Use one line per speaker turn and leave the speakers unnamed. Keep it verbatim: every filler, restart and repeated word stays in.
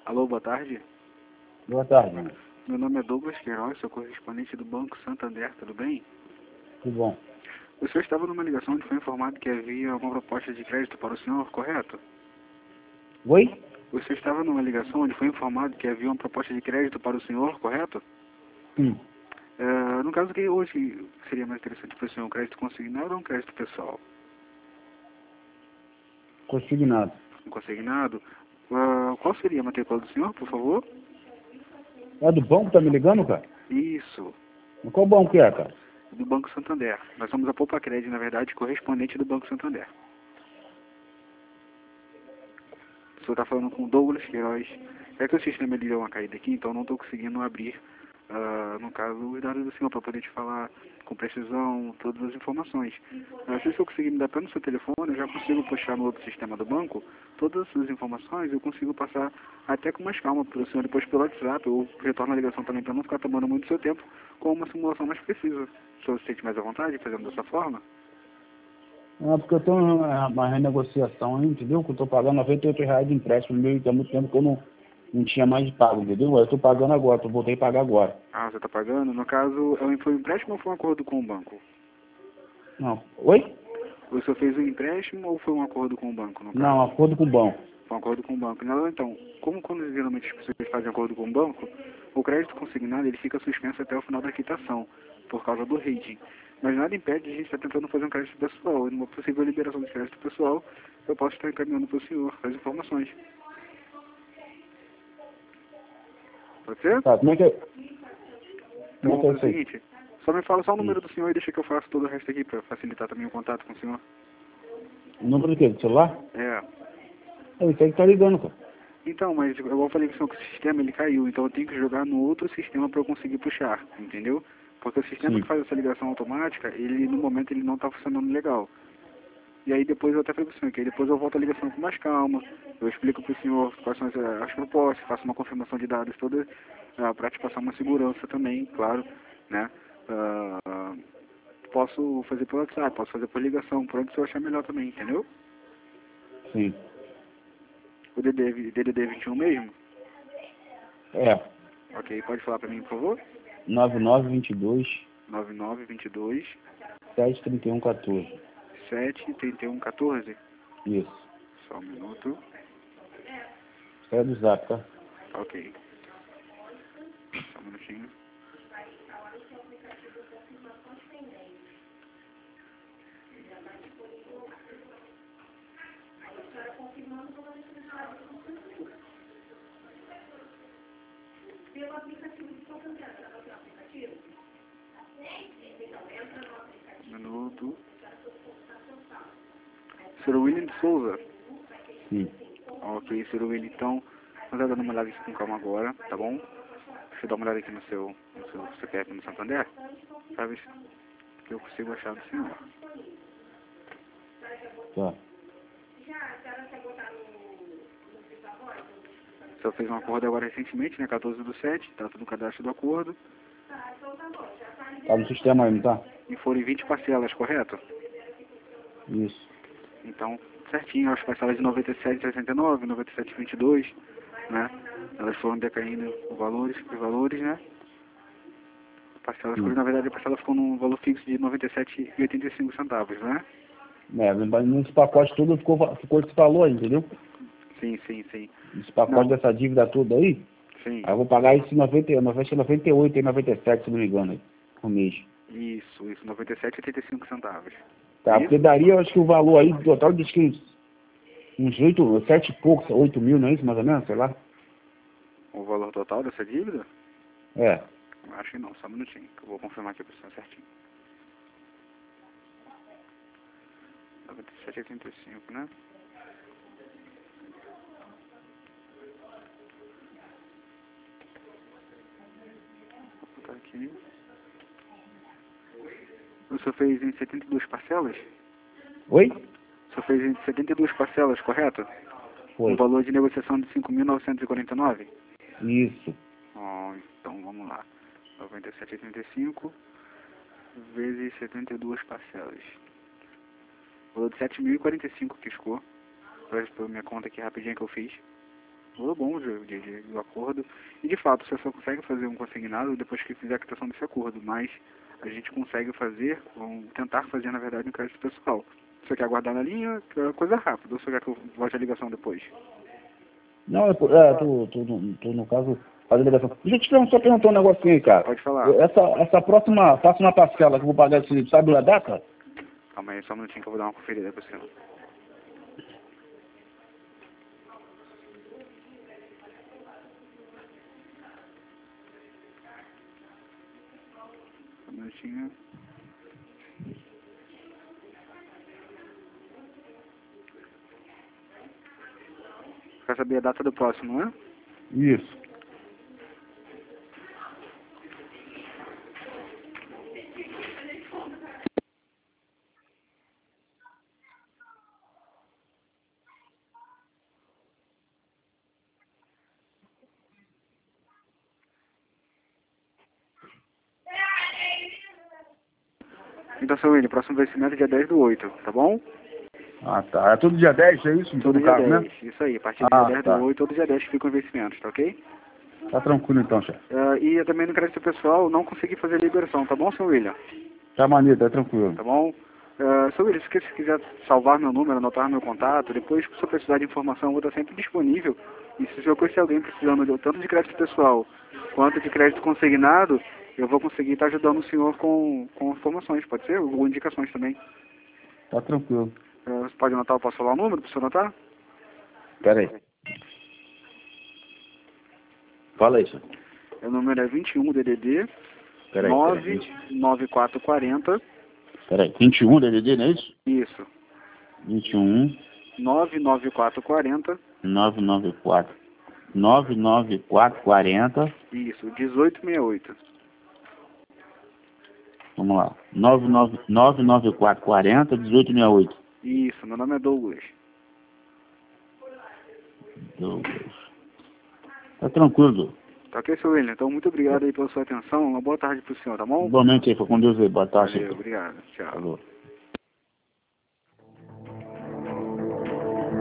Alô, boa tarde.
Boa tarde, mano.
Meu nome é Douglas Queiroz, sou correspondente do Banco Santander, tudo bem?
Tudo bom.
O senhor estava numa ligação onde foi informado que havia uma proposta de crédito para o senhor, correto?
Oi?
O senhor estava numa ligação onde foi informado que havia uma proposta de crédito para o senhor, correto?
Sim.
É, no caso que hoje seria mais interessante para o senhor um crédito consignado ou um crédito pessoal?
Consignado.
Um consignado? Ah, qual seria a matrícula do senhor, por favor?
É do banco que tá me ligando, cara?
Isso,
Qual banco que é, cara?
do Banco Santander. Nós somos a Poupa Crédito, na verdade, correspondente do Banco Santander. O senhor está falando com o Douglas Queiroz. É que o sistema ele deu uma caída aqui, então não estou conseguindo abrir, ah, no caso, os dados do senhor para poder te falar com precisão todas as informações. Ah, se o senhor conseguir me dar pelo seu telefone, eu já consigo puxar no outro sistema do banco todas as informações, eu consigo passar até com mais calma para o senhor depois pelo WhatsApp, ou retorno a ligação também para não ficar tomando muito seu tempo, com uma simulação mais precisa. O senhor se sente mais à vontade fazendo dessa forma?
É porque eu tenho uma, uma renegociação aí, entendeu? Que eu tô pagando noventa e oito reais de empréstimo meu, e há muito tempo que eu não, não tinha mais de pago, entendeu? Eu tô pagando agora, eu voltei a pagar agora.
Ah, você está pagando? No caso, é um- foi um empréstimo ou foi um acordo com o banco?
Não. Oi?
O senhor fez um empréstimo ou foi um acordo com o banco, no caso?
Não, acordo com o banco.
Foi um acordo com o banco. Não, então, como quando geralmente as pessoas fazem acordo com o banco, o crédito consignado ele fica suspenso até o final da quitação, por causa do rating. Mas nada impede de a gente estar tentando fazer um crédito pessoal. E numa possível liberação de crédito pessoal, eu posso estar encaminhando para o senhor as informações. Pode ser?
Tá, como é que é?
Então
Como é
vamos
que é
fazer o
isso aí?
seguinte, só me fala só o número
Hum.
do senhor e deixa que eu faço todo o resto aqui para facilitar também o contato com o senhor.
O número do quê? Do celular?
É.
É isso aí que tá ligando, cara.
Então, mas igual eu falei que o sistema ele caiu, então eu tenho que jogar no outro sistema para eu conseguir puxar, entendeu? Porque o sistema
Sim.
que faz essa ligação automática, ele no momento ele não está funcionando legal. E aí depois eu até falei pro senhor, que aí depois eu volto a ligação com mais calma, eu explico pro senhor quais são as, as propostas, faço uma confirmação de dados toda, ah, para te passar uma segurança também, claro, né? Ah, posso fazer pelo WhatsApp, posso fazer por ligação, por onde o senhor achar melhor também, entendeu?
Sim.
O D D, D D D vinte e um mesmo?
É.
Ok, pode falar para mim, por favor?
nove nove dois dois,
nove nove dois dois,
sete três um um quatro.
sete três um um quatro.
Isso.
Só um minuto.
Isso é do zap, tá?
Ok. Só um minutinho. Um minuto. senhor William de Souza.
Sim.
Ok, senhor William, então, vamos dar uma olhada aqui com calma agora, tá bom? Deixa eu dar uma olhada aqui no seu, no seu C P F no Santander, pra ver se eu consigo achar do senhor.
Tá.
O senhor fez um acordo agora recentemente, né, quatorze do sete, tá tudo no cadastro do acordo,
Tá no sistema aí, não tá?
e foram em vinte parcelas, correto?
Isso.
Então, certinho, as parcelas de noventa e sete vírgula sessenta e nove, noventa e sete vírgula vinte e dois, né? Elas foram decaindo os valores, os valores, né? Parcelas,
Sim.
na verdade, a parcela ficou num valor fixo de noventa e sete vírgula oitenta e cinco centavos, né?
É, mas nesse pacote todo ficou, ficou esse valor, entendeu?
Sim, sim, sim.
Esse pacote
Não,
dessa dívida toda aí,
sim.
aí eu vou pagar esse noventa, noventa, noventa e oito e noventa e sete, se não me engano, aí, por mês.
Isso, isso, noventa e sete vírgula oitenta e cinco centavos.
Tá,
É
porque
isso?
daria, eu acho que o valor aí, total, diz que uns, uns oito, sete e poucos, oito mil, não é isso, mais ou menos, sei lá?
O valor total dessa dívida?
É,
Acho que não, só um minutinho, que eu vou confirmar aqui para o senhor certinho. noventa e sete vírgula oitenta e cinco, né? Vou botar aqui. O senhor fez em setenta e duas parcelas?
oi?
O senhor fez em setenta e duas parcelas, correto? Um
Foi,
valor de negociação de cinco mil novecentos e quarenta e nove?
isso,
Oh, então vamos lá. noventa e sete vírgula oitenta e cinco vezes setenta e duas parcelas. Valor de sete mil e quarenta e cinco que ficou. Para minha conta aqui rapidinho que eu fiz. valor bom de, de, de, do acordo. E de fato, você só consegue fazer um consignado depois que fizer a quitação desse acordo, mas a gente consegue fazer, ou tentar fazer, na verdade, um crédito pessoal. Você quer aguardar na linha? É coisa rápida, ou você quer que eu volte a ligação depois?
Não, é, é tô, tô, tô, tô no caso, fazer ligação. Deixa eu te perguntar, só perguntar um negocinho aí, cara.
Pode falar.
Essa, essa próxima, próxima parcela que eu vou pagar, esse, sabe a data?
Calma aí, só um minutinho que eu vou dar uma conferida pra você. Só um minutinho. Quer saber a data do próximo, não é?
Isso.
Então, seu William, próximo vencimento é dia dez do oito, tá bom?
Ah, tá. É todo dia dez, é isso? Em
Todo
todo
dia
caso,
dez,
né?
isso aí. A partir do
Ah,
dia dez
tá.
do oito, todo dia dez que ficam vencimentos, tá ok?
Tá tranquilo então, chefe.
Uh, e eu também no crédito pessoal não consegui fazer a liberação, tá bom, seu William?
Tá maneiro, tá tranquilo.
Tá bom? Uh, seu William, se você quiser salvar meu número, anotar meu contato, depois se você precisar de informação, eu vou estar sempre disponível. E se eu conhecer alguém precisando de, tanto de crédito pessoal quanto de crédito consignado, eu vou conseguir estar ajudando o senhor com, com informações, pode ser? Ou indicações também.
Tá tranquilo.
Uh, você pode anotar, eu posso falar o número para você anotar?
Pera aí. Fala aí, senhor.
O número é vinte e um D D D
Pera aí,
nove nove quatro quatro zero.
Pera aí. vinte e um D D D, não é isso?
Isso.
vinte e um,
nove nove quatro quatro zero.
nove nove quatro. nove nove quatro quatro zero.
Isso, dezoito sessenta e oito.
Vamos lá. nove nove nove quatro quatro zero, dezoito sessenta e oito.
Isso, meu nome é Douglas.
Douglas. Tá tranquilo, Douglas.
Tá ok, seu William? Então, muito obrigado aí pela sua atenção. Uma boa tarde pro senhor, tá bom?
Igualmente aí, foi com Deus aí. Boa tarde.
Valeu, obrigado. Tchau.
Falou.